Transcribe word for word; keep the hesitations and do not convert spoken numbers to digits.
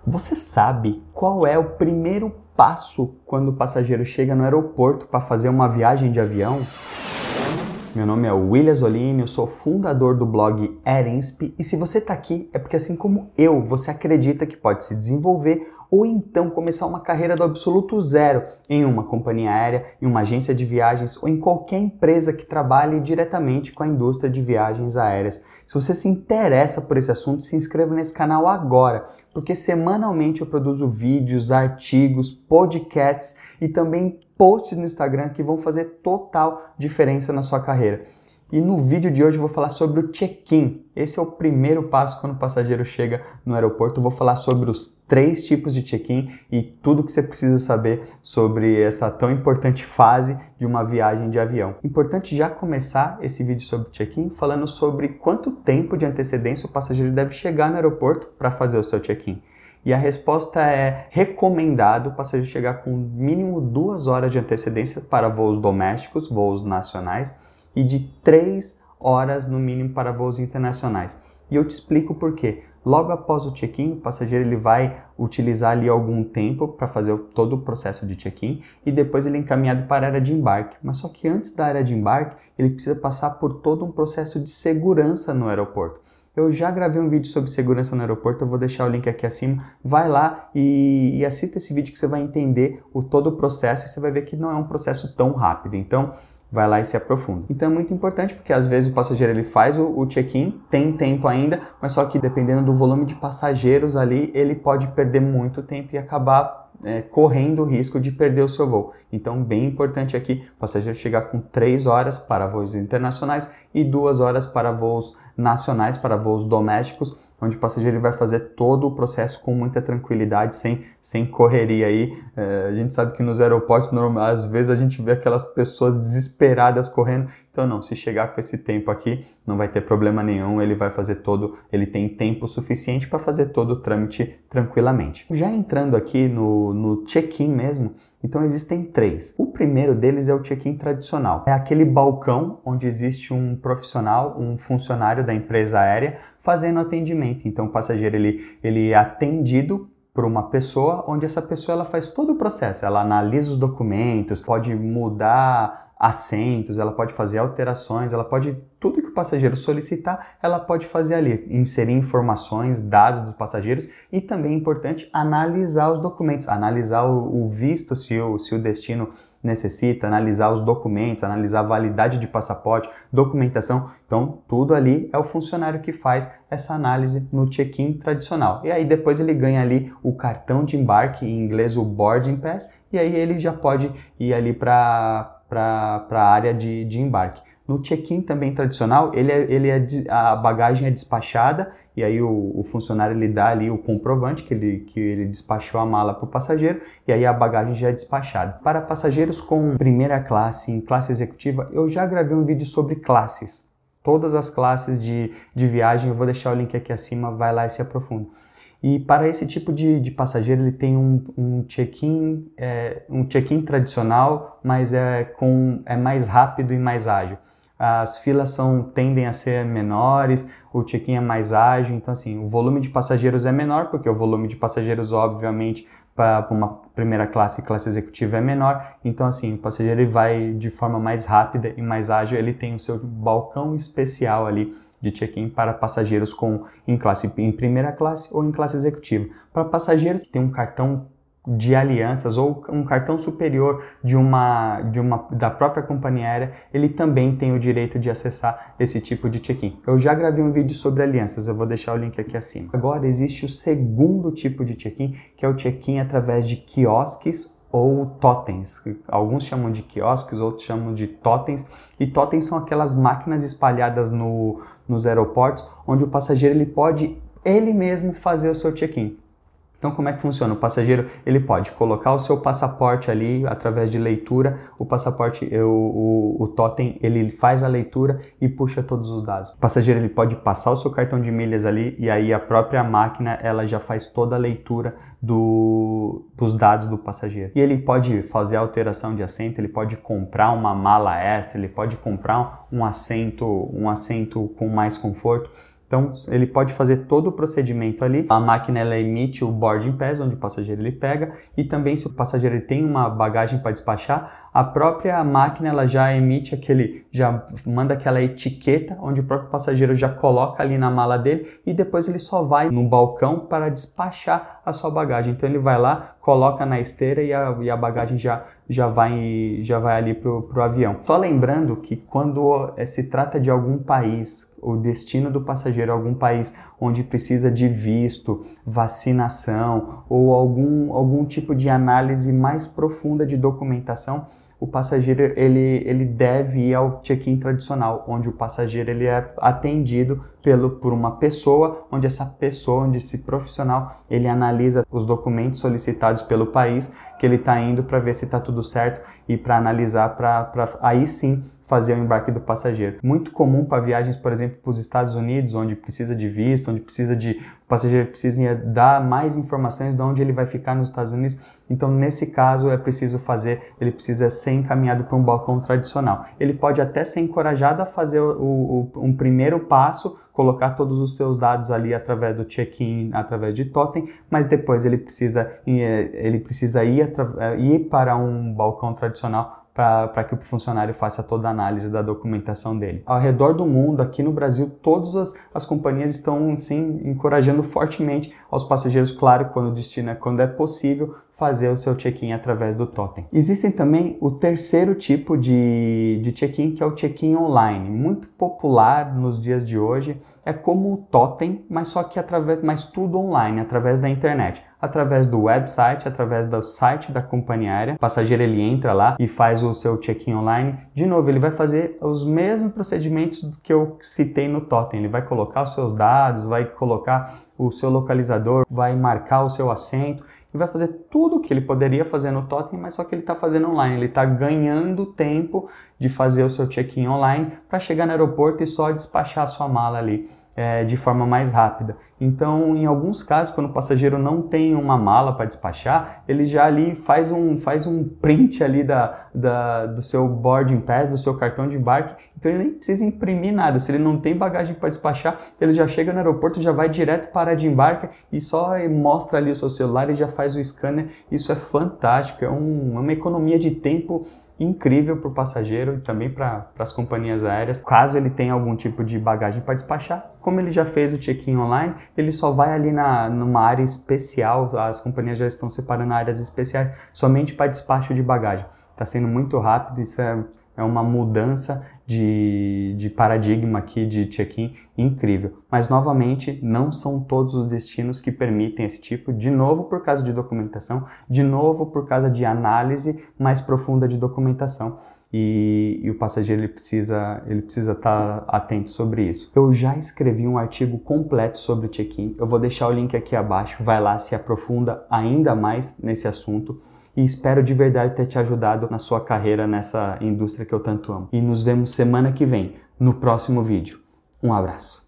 Você sabe qual é o primeiro passo quando o passageiro chega no aeroporto para fazer uma viagem de avião? Meu nome é William Zolini, eu sou fundador do blog AirInsp e se você está aqui é porque assim como eu, você acredita que pode se desenvolver ou então começar uma carreira do absoluto zero em uma companhia aérea, em uma agência de viagens ou em qualquer empresa que trabalhe diretamente com a indústria de viagens aéreas. Se você se interessa por esse assunto, se inscreva nesse canal agora, porque semanalmente eu produzo vídeos, artigos, podcasts e também posts no Instagram que vão fazer total diferença na sua carreira. E no vídeo de hoje eu vou falar sobre o check-in. Esse é o primeiro passo quando o passageiro chega no aeroporto. Eu vou falar sobre os três tipos de check-in e tudo que você precisa saber sobre essa tão importante fase de uma viagem de avião. Importante já começar esse vídeo sobre check-in falando sobre quanto tempo de antecedência o passageiro deve chegar no aeroporto para fazer o seu check-in. E a resposta é recomendado o passageiro chegar com mínimo duas horas de antecedência para voos domésticos, voos nacionais, e de três horas no mínimo para voos internacionais. E eu te explico por quê. Logo após o check-in, o passageiro ele vai utilizar ali algum tempo para fazer todo o processo de check-in e depois ele é encaminhado para a área de embarque. Mas só que antes da área de embarque, ele precisa passar por todo um processo de segurança no aeroporto. Eu já gravei um vídeo sobre segurança no aeroporto, eu vou deixar o link aqui acima. Vai lá e, e assista esse vídeo que você vai entender o, todo o processo e você vai ver que não é um processo tão rápido. Então, vai lá e se aprofunda. Então é muito importante porque às vezes o passageiro ele faz o, o check-in, tem tempo ainda, mas só que dependendo do volume de passageiros ali, ele pode perder muito tempo e acabar é, correndo o risco de perder o seu voo. Então bem importante aqui o passageiro chegar com três horas para voos internacionais e duas horas para voos nacionais, para voos domésticos, onde o passageiro vai fazer todo o processo com muita tranquilidade, sem, sem correria aí. É, a gente sabe que nos aeroportos, normal, às vezes a gente vê aquelas pessoas desesperadas correndo. Então não, se chegar com esse tempo aqui, não vai ter problema nenhum, ele vai fazer todo, ele tem tempo suficiente para fazer todo o trâmite tranquilamente. Já entrando aqui no, no check-in mesmo, então existem três. O primeiro deles é o check-in tradicional. É aquele balcão onde existe um profissional, um funcionário da empresa aérea fazendo atendimento. Então o passageiro ele, ele é atendido por uma pessoa, onde essa pessoa ela faz todo o processo. Ela analisa os documentos, pode mudar assentos, ela pode fazer alterações, ela pode, tudo que o passageiro solicitar, ela pode fazer ali, inserir informações, dados dos passageiros e também é importante analisar os documentos, analisar o, o visto, se o, se o destino necessita, analisar os documentos, analisar a validade de passaporte, documentação. Então, tudo ali é o funcionário que faz essa análise no check-in tradicional. E aí depois ele ganha ali o cartão de embarque, em inglês o boarding pass, e aí ele já pode ir ali para para a área de, de embarque. No check-in também tradicional, ele é, ele é, a bagagem é despachada e aí o, o funcionário ele dá ali o comprovante que ele, que ele despachou a mala para o passageiro e aí a bagagem já é despachada. Para passageiros com primeira classe, em classe executiva, eu já gravei um vídeo sobre classes. Todas as classes de, de viagem, eu vou deixar o link aqui acima, vai lá e se aprofunda. E para esse tipo de, de passageiro ele tem um, um check-in é, um check-in tradicional, mas é, com, é mais rápido e mais ágil. As filas são, tendem a ser menores, o check-in é mais ágil, então assim, o volume de passageiros é menor, porque o volume de passageiros obviamente para uma primeira classe e classe executiva é menor, então assim, o passageiro ele vai de forma mais rápida e mais ágil, ele tem o seu balcão especial ali de check-in para passageiros com, em, classe, em primeira classe ou em classe executiva. Para passageiros que têm um cartão de alianças ou um cartão superior de uma, de uma, da própria companhia aérea, ele também tem o direito de acessar esse tipo de check-in. Eu já gravei um vídeo sobre alianças, eu vou deixar o link aqui acima. Agora existe o segundo tipo de check-in, que é o check-in através de quiosques ou totens. Alguns chamam de quiosques, outros chamam de totens. E totens são aquelas máquinas espalhadas no, nos aeroportos, onde o passageiro ele pode ele mesmo fazer o seu check-in. Então, como é que funciona? O passageiro ele pode colocar o seu passaporte ali através de leitura. O passaporte, o, o, o totem, ele faz a leitura e puxa todos os dados. O passageiro ele pode passar o seu cartão de milhas ali e aí a própria máquina ela já faz toda a leitura do, dos dados do passageiro. E ele pode fazer alteração de assento, ele pode comprar uma mala extra, ele pode comprar um assento, um assento com mais conforto. Então, ele pode fazer todo o procedimento ali. A máquina ela emite o boarding pass, onde o passageiro ele pega, e também se o passageiro ele tem uma bagagem para despachar, a própria máquina ela já emite aquele, já manda aquela etiqueta, onde o próprio passageiro já coloca ali na mala dele e depois ele só vai no balcão para despachar a sua bagagem. Então, ele vai lá, coloca na esteira e a, e a bagagem já, já, vai, já vai ali para o avião. Só lembrando que quando se trata de algum país, o destino do passageiro é algum país onde precisa de visto, vacinação ou algum, algum tipo de análise mais profunda de documentação, o passageiro ele, ele deve ir ao check-in tradicional, onde o passageiro ele é atendido pelo, por uma pessoa, onde essa pessoa, onde esse profissional, ele analisa os documentos solicitados pelo país que ele está indo para ver se está tudo certo e para analisar, para aí sim fazer o embarque do passageiro. Muito comum para viagens, por exemplo, para os Estados Unidos, onde precisa de visto, onde precisa de, o passageiro precisa dar mais informações de onde ele vai ficar nos Estados Unidos. Então, nesse caso, é preciso fazer, ele precisa ser encaminhado para um balcão tradicional. Ele pode até ser encorajado a fazer o, o, um primeiro passo, colocar todos os seus dados ali através do check-in, através de totem, mas depois ele precisa, ele precisa ir, ir para um balcão tradicional para que o funcionário faça toda a análise da documentação dele. Ao redor do mundo, aqui no Brasil, todas as, as companhias estão sim, encorajando fortemente aos passageiros, claro, quando o destino é, quando é possível, fazer o seu check-in através do totem. Existem também o terceiro tipo de, de check-in, que é o check-in online, muito popular nos dias de hoje. É como o totem, mas só que através, mas tudo online, através da internet, através do website, através do site da companhia aérea. O passageiro ele entra lá e faz o seu check-in online. De novo, ele vai fazer os mesmos procedimentos que eu citei no totem. Ele vai colocar os seus dados, vai colocar o seu localizador, vai marcar o seu assento e vai fazer tudo o que ele poderia fazer no totem, mas só que ele está fazendo online. Ele está ganhando tempo de fazer o seu check-in online para chegar no aeroporto e só despachar a sua mala ali é, de forma mais rápida. Então, em alguns casos, quando o passageiro não tem uma mala para despachar, ele já ali faz um, faz um print ali da, da, do seu boarding pass, do seu cartão de embarque, então ele nem precisa imprimir nada. Se ele não tem bagagem para despachar, ele já chega no aeroporto, já vai direto para a de embarque e só mostra ali o seu celular e já faz o scanner. Isso é fantástico, é um, uma economia de tempo incrível para o passageiro e também para as companhias aéreas. Caso ele tenha algum tipo de bagagem para despachar, como ele já fez o check-in online, ele só vai ali na, numa área especial. As companhias já estão separando áreas especiais somente para despacho de bagagem. Está sendo muito rápido, isso é, é uma mudança de, de paradigma aqui de check-in incrível. Mas, novamente, não são todos os destinos que permitem esse tipo, de novo por causa de documentação, de novo por causa de análise mais profunda de documentação. E, e o passageiro ele precisa ele precisa estar atento sobre isso. Eu já escrevi um artigo completo sobre o check-in, eu vou deixar o link aqui abaixo, vai lá, se aprofunda ainda mais nesse assunto. E espero de verdade ter te ajudado na sua carreira nessa indústria que eu tanto amo. E nos vemos semana que vem, no próximo vídeo. Um abraço.